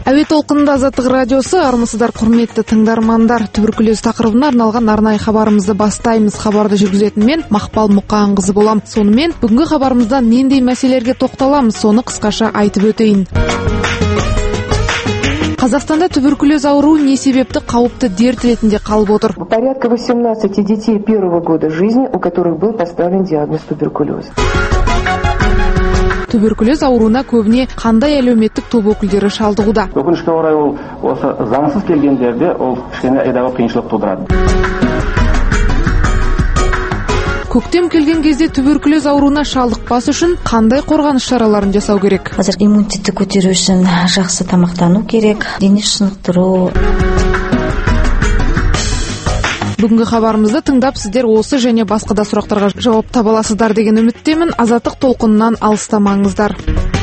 Әуе толқынында Азаттық радиосы, армысыздар құрметті тыңдармандар. Туберкулез тақырыбына арналған арнайы хабарымызды бастаймыз. Хабарды жүргізетін мен Мақпал Мұқанқызы болам. Сонымен бүгінгі хабарымызда нендей мәселелерге тоқталамыз, соны қысқаша айтып өтейін. Қазақстанда туберкулез ауруы не себепті қауіпті дерт ретінде қалып отыр? Порядка 18 детей первого года жизни, у которых был поставлен диагноз туберкулез. Туберкулез ауруына көбіне қандай әлеуметтік топ өкілдері шалдығуда? Өкінішке орай ол осы заңсыз келгендерде ол кішкене едәуір қиыншылық тудырады. Көктем келген кезде туберкулез ауруына шалдықпас үшін қандай қорғаныс шараларын жасау керек? Қазір иммунитетті көтеру үшін жақсы тамақтану керек, дене шынықтыру. Бүгінгі хабарымызды тыңдап сіздер осы және басқа да сұрақтарға жауап таба аласыздар деген үміттемін. Азаттық толқынынан алыстамаңыздар.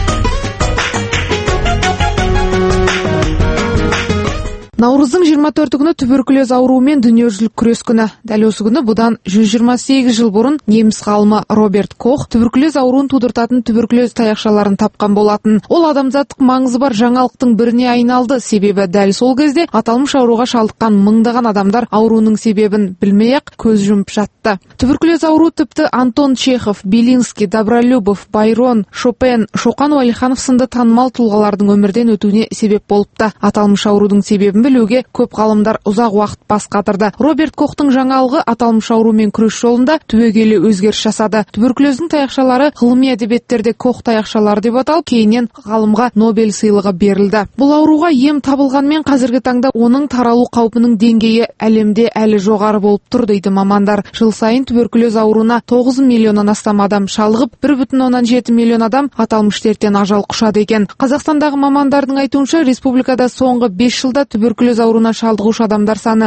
Наурыздың 24 күні туберкулез ауруымен дүниежүзілік күрес күні. Дәл осы күні бұдан 128 жыл бұрын неміс ғалымы Роберт Кох туберкулез ауруын тудыртатын туберкулез таяқшаларын тапқан болатын. Ол адамзаттық маңызы бар жаңалықтың біріне айналды. Себебі дәл сол кезде аталмыш ауруға шалдыққан мыңдаған адамдар ауруының себебін білмей-ақ көз жұмып жатты. Туберкулез ауру тіпті Антон Чехов, Белинский, Добролюбов, Байрон, Шопен, Шоқан Уәлиханов сынды танымал тұлғалардың өмірден өтуіне себеп болыпты. Аталмыш аурудың себебін білуге көп ғалымдар ұзақ уақыт бас қатырды. Роберт Кохтың жаңалығы аталмыш аурумен күрес жолында түбегейлі өзгеріс жасады. Туберкулездің таяқшалары ғылыми әдебиеттерде Кох таяқшалары деп аталып, кейіннен ғалымға Нобель сыйлығы берілді. Бұл ауруға ем табылғанмен қазіргі таңда оның таралу қаупінің деңгейі әлемде әлі жоғары болып тұр дейді мамандар. Жыл сайын туберкулез ауруына 9 миллионнан астам адам шалдығып, 1,7 миллион адам аталмыш дерттен ажал құшады екен. Қазақстандағы мамандардың айтуынша, республикада соңғы 5 жылда туберкулез ауруына шалдығушы адамдар саны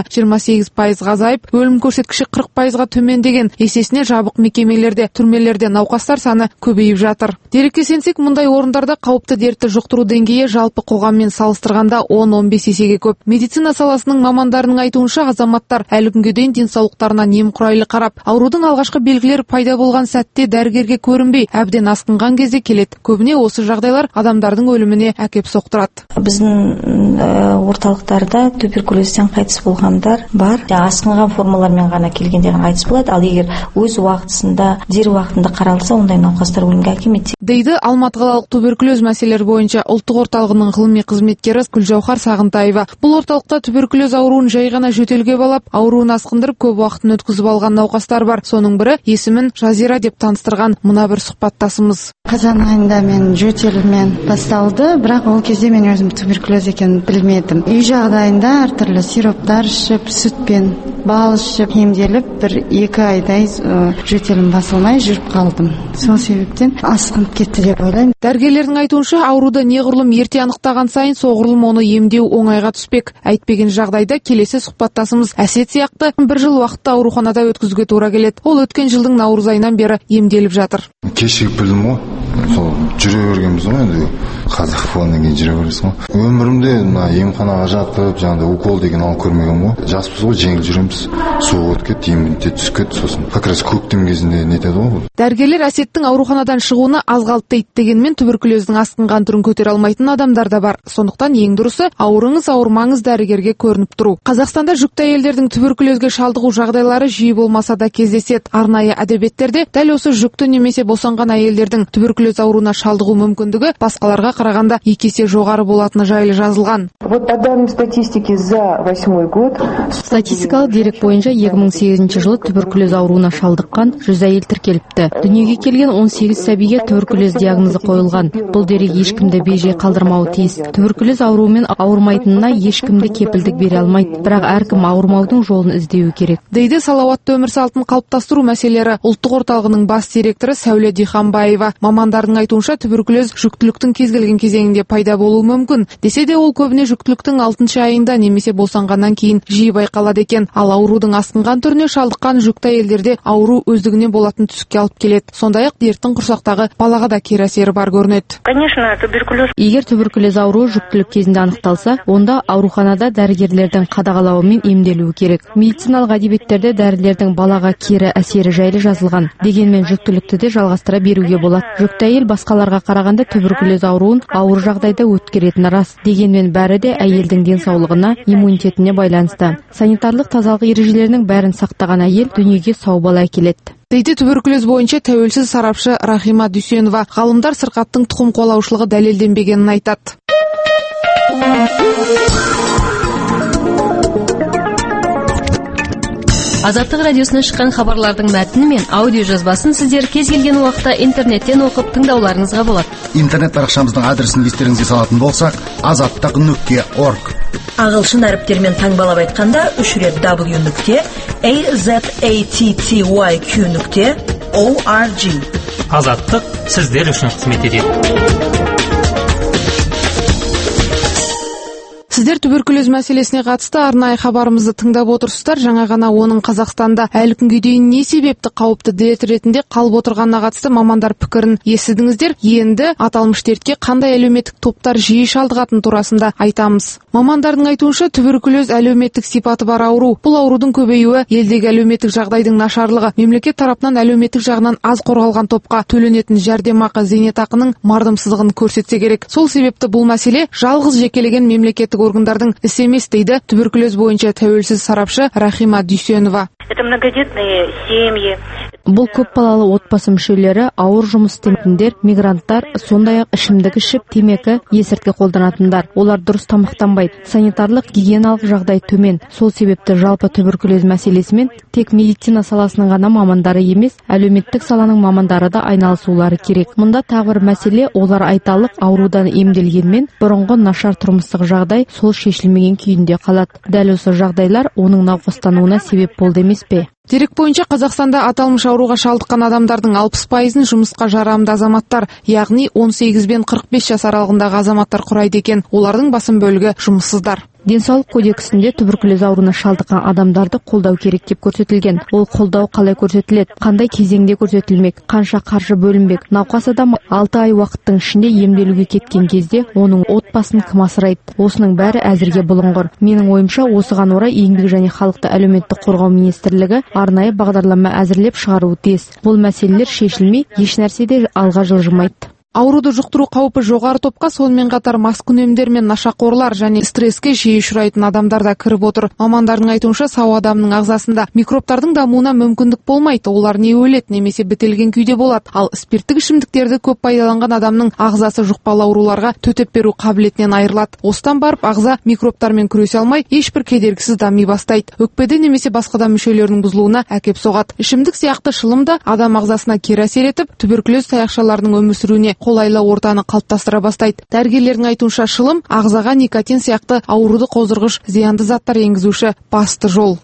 28% азайып, өлім көрсеткіші 40%-ға төмендеген. Есесіне жабық мекемелерде, түрмелерде науқастар саны көбейіп жатыр. Дерекке сенсек, мұндай орындарда қауіпті дертті жұқтыру деңгейі жалпы қоғаммен салыстырғанда 10-15 есеге көп. Медицина саласының мамандарының айтуынша, азаматтар әлі күнге дейін денсаулықтарына немқұрайлы қарап, аурудың алғашқы белгілері пайда болған сәтте дәрігерге көрінбей, әбден асқынған кезде келеді. Көбіне осы жағдайлар адамдардың өліміне әкеп соқтырады. Біздің орталықтарда туберкулезден қайтыс болғандар бар. Асқынған формалармен ғана келгенде ғана қайтыс болады. Ал егер өз уақытысында, дер уақытында қаралса, ондай науқастар өлімге әкелмейді. Дейді Алматы қалалық туберкулез мәселелері бойынша ұлттық орталығының ғылыми қызметкері Гүлжаухар Сағынтаева. Бұл орталықта туберкулез ауруын жай ғана жөтелге балап, ауруын асқындырып көп уақытын өткізіп алған науқастар бар. Соның бірі есімін Жазира деп таныстырған мына бір сұхбаттасымыз. Қазан айында мен жөтелмен басталды, бірақ ол кезде мен өзім туберкулез екенін білмедім. Үй жағдайында әртүрлі сироптар ішіп, сүтпен бал ішіп, емделіп, 1-2 айдай жөтелім басылмай жүріп қалдым. Сол себептен асқынып кетті деп ойлаймын. Дәрігерлердің айтуынша, ауруды неғұрлым ерте анықтаған сайын, соғұрлым оны емдеу оңайға түспек. Әйтпеген жағдайда келесі сұхбаттасымыз Әсет сияқты 1 жыл уақытта ауруханада өткізуге тура келеді. Ол өткен жылдың наурыз айынан бері емделіп жатыр. Кешігіп білдім ғой. Сол жүре бергенбіз ғой енді. Қазақ болғаннан кейін жүре бересің ғой. Өмірімде мына емханаға жатып, жаңағыдай укол деген алып көрмеген ғой. Жаспыз ғой, жеңіл жүреміз. Суық өтіп кетті, иммунитет түсіп кетті, сосын как раз көктем кезінде нетеді ғой. Дәрігерлер Әсеттің ауруханадан шығуына аз қалды дейді, дегенмен туберкулездің асқынған түрін көтере алмайтын адамдар да бар. Сондықтан ең дұрысы ауырыңыз ауырмаңыз дәрігерге көрініп тұру. Қазақстанда жүкті әйелдердің туберкулезге шалдығу жағдайлары жиі болмаса да кездеседі. Арнайы әдебиеттерде дәл осы жүкті немесе босанған әйелдердің туберкулез ауруына шалдығу мүмкіндігі басқаларға қарағанда 2 есе жоғары болатыны жайлы жазылған. Вот по данным статистики за 8 год. Статистикалық дерек бойынша 2008 жылы туберкулез ауруына шалдыққан 100 әйел тіркеліпті. Дүниеге келген 18 сәбиге туберкулез диагнозы қойылған. Бұл дерек ешкімді бейжай қалдырмауы тиіс. Туберкулез ауруымен ауырмайтынына ешкімді кепілдік бере алмайды, бірақ әркім ауырмаудың жолын іздеуі керек. Дейді салауатты өмір салтын қалыптастыру мәселелері ұлттық орталығының бас директоры Сәуле Диханбаева. Мамандардың айтуынша, туберкулез жүктіліктің кез келген кезеңінде пайда болуы мүмкін. Десе де ол көбіне жүктіліктің 6 айында немесе босанғаннан кейін жиі байқалады екен. Ал аурудың асқынған түріне шалдыққан жүкті әйелдерде ауру өздігінен болатын түсікке алып келеді. Сондай-ақ дерттің құрсақтағы балаға да кері әсері бар көрінеді. Егер туберкулез ауруы жүктілік кезінде анықталса, онда ауруханада дәрігерлердің қадағалауымен емделуі керек. Медициналық әдебиеттерде дәрілердің балаға кері әсері жайлы жазылған. Дегенмен жүктілікті де жалғастыра беруге болады. Жүкті әйел басқаларға қарағанда туберкулез ауруын ауыр жағдайда өткеретіні рас. Дегенмен бәрі де әйелдің денсаулығына, иммунитетіне байланысты. Санитарлық тазалық ережелерінің бәрін сақтаған әйел дүниеге сау бала әкеледі. Дейді туберкулез бойынша тәуелсіз сарапшы Рахима Дүйсенова. Ғалымдар сырқаттың тұқым қуалаушылығы дәлелденбегенін айтады. Азаттық радиосына шыққан хабарлардың мәтіні мен аудио жазбасын сіздер кез келген уақытта интернеттен оқып тыңдауларыңызға болады. Интернет парақшамыздың адресін естеріңізге салатын болсақ, azаттық.org. Ағылшын әріптермен таңбалап айтқанда 3 рет w.azattyq.org. Азаттық сіздер үшін қызмет етеді. Сіздер туберкулез мәселесіне қатысты арнайы хабарымызды тыңдап отырсыздар. Жаңа ғана оның Қазақстанда әлі күнге дейін не себепті қауіпті дерт ретінде қалып отырғанына қатысты мамандар пікірін естідіңіздер. Енді аталмыш дертке қандай әлеуметтік топтар жиі шалдығатын турасында айтамыз. Мамандардың айтуынша туберкулез әлеуметтік сипаты бар ауру. Бұл аурудың көбеюі елдегі әлеуметтік жағдайдың нашарлығы, мемлекет тарапынан әлеуметтік жағынан аз қорғалған топқа төленетін жәрдемақы, зейнетақының мардымсыздығын көрсетсе керек. Сол себепті бұл мәселе жалғыз жекелеген мемлекеттік органдардың ісі емес, дейді туберкулез бойынша тәуелсіз сарапшы Рахима Дүйсенова. Это многодетные семьи. Бұл көп балалы отбасы мүшелері, ауыр жұмыс істейтіндер, мигранттар, сондай-ақ ішімдік ішіп, темекі, есірткі қолданатындар. Олар дұрыс тамақтанбайды. Санитарлық гигиеналық жағдай төмен. Сол себепті жалпы туберкулез мәселесімен тек медицина саласының ғана мамандары емес, әлеуметтік саланың мамандары да айналысулары керек. Мұнда тағы бір мәселе, олар айталық аурудан емделгенмен бұрынғы нашар тұрмыстық жағдай сол шешілмеген күйінде қалады. Дәл осы жағдайлар оның науқастануына себеп болды емес пе? Дерек бойынша Қазақстанда аталмыш ауруға шалдыққан адамдардың 60%-ын жұмысқа жарамды азаматтар, яғни 18 бен 45 жас аралығындағы азаматтар құрайды екен. Олардың басым бөлігі жұмыссыздар. Денсаулық кодексінде туберкулез ауруына шалдыққан адамдарды қолдау керек деп көрсетілген. Ол қолдау қалай көрсетіледі? Қандай кезеңде көрсетілмек? Қанша қаржы бөлінбек? Науқас адам 6 ай уақыттың ішінде емделуге кеткен кезде оның отбасын кім асырайды? Осының бәрі әзірге бұлыңғыр. Менің ойымша, осыған орай еңбек және халықты әлеуметтік қорғау министрлігі арнайы бағдарлама әзірлеп шығаруы тиіс. Бұл мәселелер шешілмей, еш нәрсе де алға жылжымайды. Ауруды жұқтыру қаупі жоғары топқа сонымен қатар маскүнемдер мен нашақорлар және стресске жиі ұшырайтын адамдар да кіріп отыр. Мамандардың айтуынша, сау адамның ағзасында микробтардың дамуына мүмкіндік болмайды. Олар не өледі, немесе бітелген күйде болады. Ал спирттік ішімдіктерді көп пайдаланған адамның ағзасы жұқпалы ауруларға төтеп беру қабілетінен айырылады. Осыдан барып ағза микробтармен күресе алмай, ешбір кедергісіз дами бастайды. Өкпеде немесе басқа да мүшелерінің бұзылуына әкеп соғады. Ішімдік сияқты шылым да адам ағзасына кері әсер етіп, туберкулез таяқшаларының өмір сүруіне қолайлы ортаны қалыптастыра бастайды. Дәрігерлердің айтуынша, шылым ағзаға никотин сияқты ауруды қоздырғыш зиянды заттар енгізуші басты жол.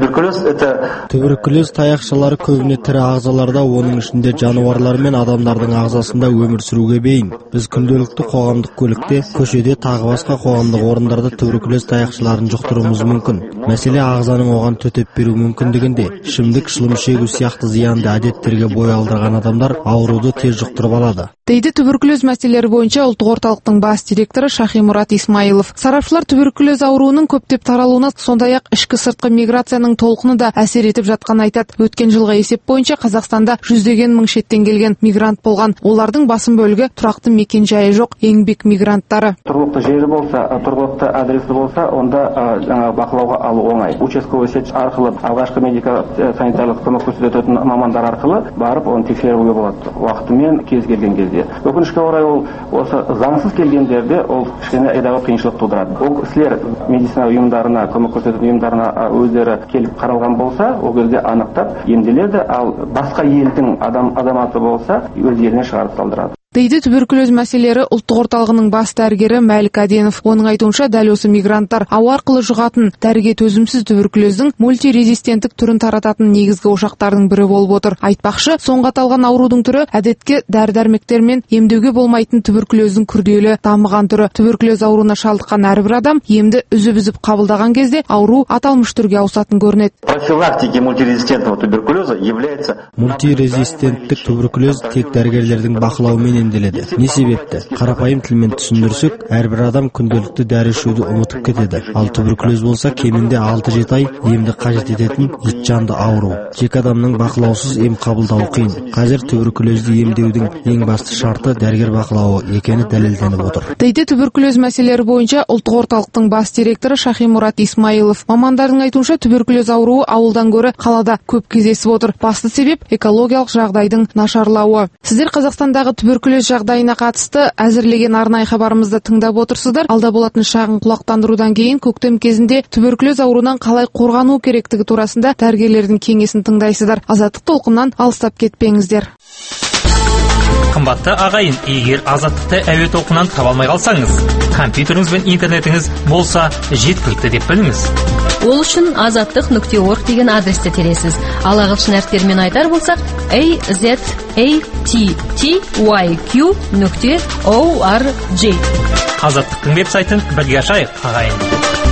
Туберкулез таяқшалары көбіне тірі ағзаларда, оның ішінде жануарлар мен адамдардың ағзасында өмір сүруге бейін. Біз күнделікті қоғамдық көлікте, көшеде, тағы басқа қоғамдық орындарда туберкулез таяқшаларын жұқтыруымыз мүмкін. Мәселе ағзаның оған төтеп беру мүмкіндігінде. Ішімдік, шылым шегу сияқты зиянды әдеттерге бой алдырған адамдар ауруды тез жұқтырып алады, дейді туберкулез мәселелері бойынша ұлттық орталықтың бас директоры Шахимұрат Исмаилов. Сарапшылар туберкулез ауруының көптеп таралуына, сондай-ақ ішкі сыртқы миграцияның толқыны да әсер етіп жатқанын айтады. Өткен жылғы есеп бойынша Қазақстанда 100-ден мың шеттен келген мигрант болған. Олардың басым бөлігі тұрақты мекен жайы жоқ еңбек мигранттары. Тұрғылықты жері болса, тұрғылықты адресі болса, онда бақылауға алу оңай. Участковый сет арқылы, алғашқы медико-санитарлық көмек көрсететін мамандар арқылы барып оны тексеруге болады. Уақытымен, кез келген кезде. Өкінішке орай, осы заңсыз келгендерде ол кішкене едәуір қиыншылық тудырады. Ол кісілер медицина ұйымдарына, көмек көрсететін ұйымдарына өздері келіп қаралған болса, ол кезде анықтап емделеді, ал басқа елдің азаматы болса, өз еліне шығарып салдырады. Дейді туберкулез мәселелері ұлттық орталығының бас дәрігері Мәлік Әденов. Оның айтуынша, дәл осы мигранттар ауа арқылы жұғатын дәріге төзімсіз туберкулездің мультирезистенттік түрін тарататын негізгі ошақтардың бірі болып отыр. Айтпақшы, соңғы аталған аурудың түрі әдетке дәрі-дәрмектермен емдеуге болмайтын туберкулездің күрделі дамыған түрі. Туберкулез ауруына шалдыққан әрбір адам емді үзіп-үзіп қабылдаған кезде ауру аталмыш түрге ауысатын көрінеді. Профилактика мультирезистентного туберкулеза является... Мультирезистенттік туберкулез тек дәрігерлердің бақылауымен емделеді. Не себепті? Қарапайым тілмен түсіндірсек, әрбір адам күнделікті дәрі ішуді ұмытып кетеді. Ал туберкулез болса кемінде 6-7 ай емді қажет ететін итжанды ауру. Жеке адамның бақылаусыз ем қабылдауы қиын. Қазір туберкулезді емдеудің ең басты шарты дәрігер бақылауы екені дәлелденіп отыр. Дейді туберкулез мәселелері бойынша ұлттық орталықтың бас директоры Шахимурат Исмаилов. Мамандардың айтуынша туберкулез ауруы ауылдан гөрі қалада көп кездесіп отыр. Басты себеп экологиялық жағдайдың нашарлауы. Сіздер Қазақстандағы туберкулез жағдайына қатысты әзірлеген арнайы хабарымызды тыңдап отырсыздар. Алда болатын шағын құлақтандырудан кейін көктем кезінде туберкулез ауруынан қалай қорғану керектігі турасында дәрігерлердің кеңесін тыңдайсыздар. Азаттық толқыннан алыстап кетпеңіздер. Қымбатты ағайын, егер азаттықты әуе толқынынан таба алмай қалсаңыз, компьютеріңіз бен интернетіңіз болса жеткілікті деп біліңіз. Ол үшін azattiq.org деген адресті тересіз. Ал ағылшын әріптерімен айтар болсақ, azattiqyq.org. Азаттықтың веб-сайтын бірге ашайық, ағайын.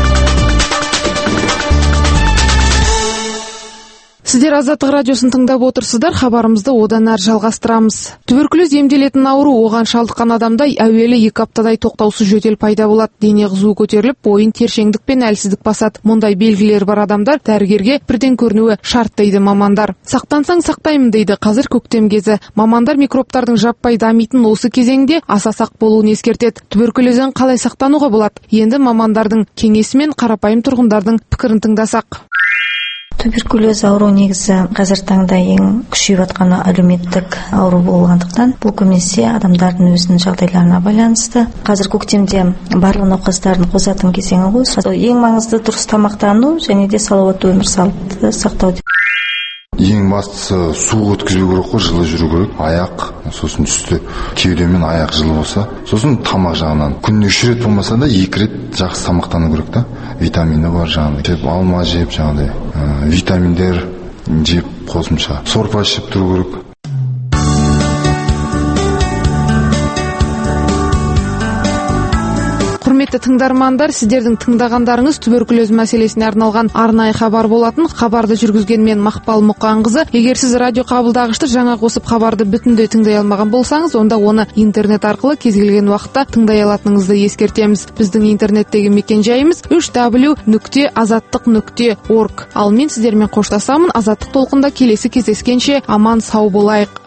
Сіздер Азаттық радиосын тыңдап отырсыздар, хабарымызды одан әрі жалғастырамыз. Туберкулез емделетін ауру, оған шалдыққан адамда әуелі 2 аптадай тоқтаусыз жөтел пайда болады. Дене қызуы көтеріліп, бойын тершеңдік пен әлсіздік басады. Мұндай белгілер бар адамдар дәрігерге бірден көрінуі шарт дейді мамандар. Сақтансаң сақтаймын дейді. Қазір көктем кезі. Мамандар микробтардың жаппай дамитын осы кезеңде аса сақ болуын ескертеді. Туберкулезден қалай сақтануға болады? Енді мамандардың кеңесі мен қарапайым тұрғындардың пікірін тыңдасақ. Туберкулез ауру негізі қазір таңда ең күшейіп жатқаны әлеуметтік ауру болғандықтан бұл көбінесе адамдардың өзінің жағдайларына байланысты. Қазір көктемде барлық науқастардың қосатын кезеңі ғой. Ең маңызды дұрыс тамақтану және де салауатты өмір салтын сақтау. Ең бастысы су өткізбеу керек қой, жылы жүру керек. Аяқ, сосын үсті кеуде мен аяқ жылы болса, сосын тамақ жағынан күніне 3 рет болмаса да 2 рет жақсы тамақтану керек та. Витамині бар жаңағыдай. Алма жеп жаңағыдай, витаминдер жеп қосымша. Сорпа ішіп тұру керек. Құрметті тыңдармандар, сіздердің тыңдағандарыңыз туберкулез мәселесіне арналған арнайы хабар болатын. Хабарды жүргізген мен Мақпал Мұқанқызы. Егер сіз радио қабылдағышты жаңа қосып хабарды бүтіндей тыңдай алмаған болсаңыз, онда оны интернет арқылы кез келген уақытта тыңдай алатыныңызды ескертеміз. Біздің интернеттегі мекенжайымыз www.azattiq.org. Ал мен сіздермен қоштасамын. Азаттық толқында келесі кездескенше аман сау болайық.